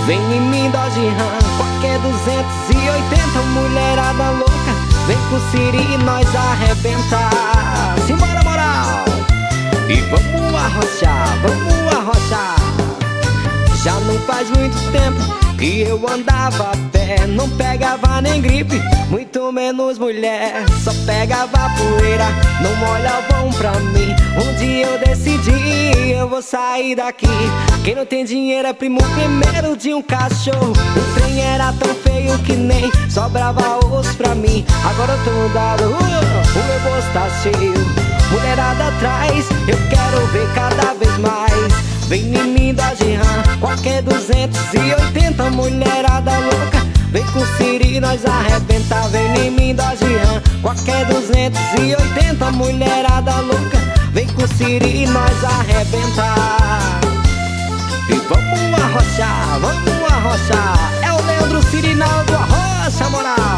Vem em mim, Dodge Ram, qualquer 280, mulherada louca. Vem com o Siri e nós arrebentar. Simbora, moral! E vamos arrochar, vamos arrochar. Já não faz muito tempo que eu andava a pé. Não pegava nem gripe, muito menos mulher. Só pegava poeira, não molhavam pra mim. Um dia eu decidi, eu vou sair daqui. Quem não tem dinheiro é primo primeiro de um cachorro. O trem era tão feio que nem sobrava osso pra mim. Agora eu tô mudado, o meu bolso tá cheio. Mulherada atrás, eu quero ver cada vez mais. Vem em mim, Dodge Ram, qualquer 280, mulherada louca. Vem com o Siri, nós arrebenta. Vem em mim, Dodge Ram, qualquer 280, mulherada louca. Vem com o Siri, nós arrebenta. E vamos arrochar, vamos arrochar. É o Leandro Sirinal do Arrocha, moral.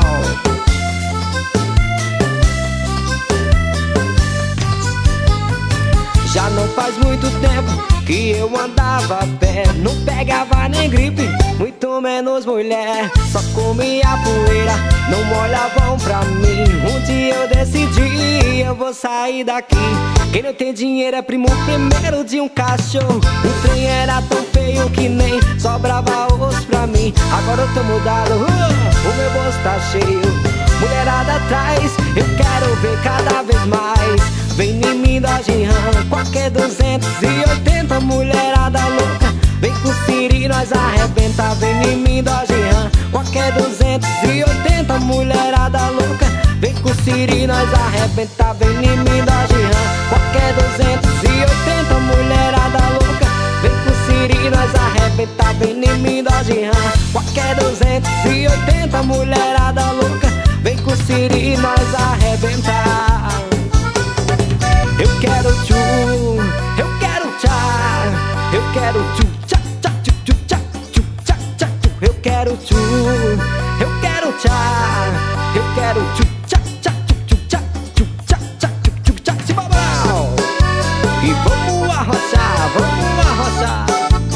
Já não faz muito tempo que eu andava a pé. Não pegava nem gripe, muito menos mulher. Só comia poeira, não molhavam pra mim. Um dia eu decidi, eu vou sair daqui. Quem não tem dinheiro é primo primeiro de um cachorro. O trem era tão feio que nem sobrava osso pra mim. Agora eu tô mudado, o meu bolso tá cheio. Mulherada atrás, eu quero ver cada vez mais. Vem em mim, Dodge Ram, qualquer 280, mulherada louca. Vem com o Siri, nós arrebenta. Vem em mim, Dodge Ram, qualquer 280, mulherada louca. Vem com o Siri, nós arrebenta. Vem em mim, Dodge Ram, qualquer 280, mulherada louca. Vem com o Siri, nós arrebenta. Vem em mim, Dodge Ram, qualquer 280, mulherada louca. Vem com o Siri, nós arrebenta. Eu quero tchu, eu quero tchá, eu quero tchu, tchá, tchá, tchu, tchu, tchá, tchu, tchá, tchá, tchu. Eu quero tchu, eu quero tchá, eu quero tchu, tchá, tchá, tchu, tchu, tchá, tchu, tchá, tchá, tchu, tchu, tchá. Simbora! E vamos arrochar, vamos arrochar.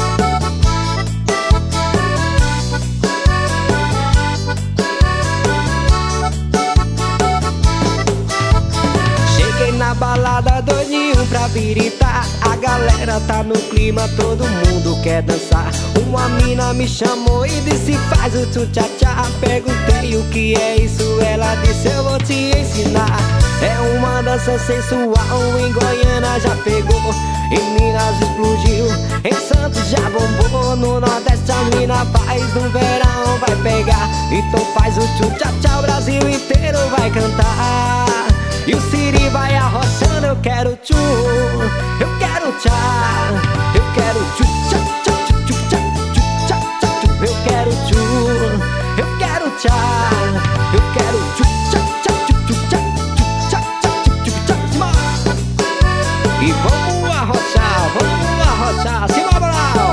Na balada doidinho pra biritar, a galera tá no clima, todo mundo quer dançar. Uma mina me chamou e disse faz o tchu-tchá-tchá. Perguntei o que é isso, ela disse eu vou te ensinar. É uma dança sensual, em Goiânia já pegou, em Minas explodiu, em Santos já bombou. No Nordeste a mina faz, no verão vai pegar. Então faz o tchu-tchá-tchá, o Brasil inteiro vai cantar. E o Siri vai arrochando, eu quero tchu, eu quero tchá, eu quero tchu, tchá, tchá, tchu, tchu, tchá, tchu, tchá, tchá, tchu. Eu quero tchu, eu quero tchá, eu quero tchu, tchá, tchá, tchu, tchu, tchá, tchu, tchá, tchá, tchu, tchu, tchá, tchá. E vamos arrochar, vamos arrochar. Simbora, moral!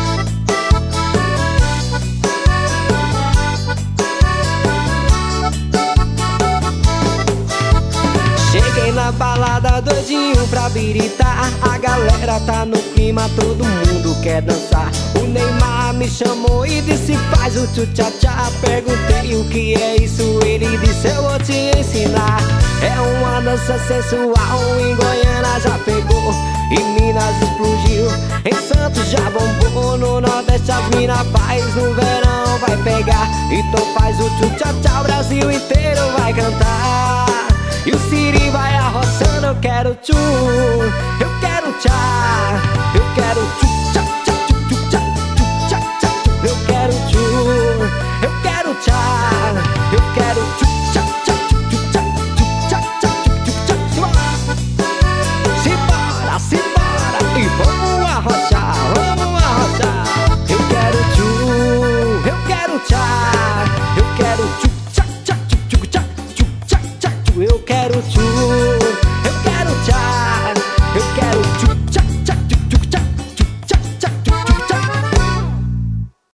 Cheguei na balada doidinho pra biritar, a galera tá no clima, todo mundo quer dançar. O Neymar me chamou e disse faz o tchu-tchá-tchá. Perguntei o que é isso, ele disse eu vou te ensinar. É uma dança sensual, em Goiânia já pegou, em Minas explodiu, em Santos já bombou. No Nordeste as mina faz, no verão vai pegar. Então faz o tchu-tchá-tchá, o Brasil inteiro vai cantar. E o Siri vai arrochando, eu quero tchu, eu quero tchá, eu quero tchu, tchá, tchá, tchu, tchu, tchá, tchu, tchá, tchá, tchu. Eu quero tchu, eu quero tchá, eu quero tchu, tchá, tchá, tchu, tchu, tchá, tchu, tchá, tchá, tchu, tchu, tchá. Simbora, simbora, e vamos arrochar, vamos arrochar. Eu quero tchu, eu quero tchá, eu quero tchu, tchá, tchá, tchu, tchu, tchá, tchu, tchá, tchá, tchu. Eu quero tchu.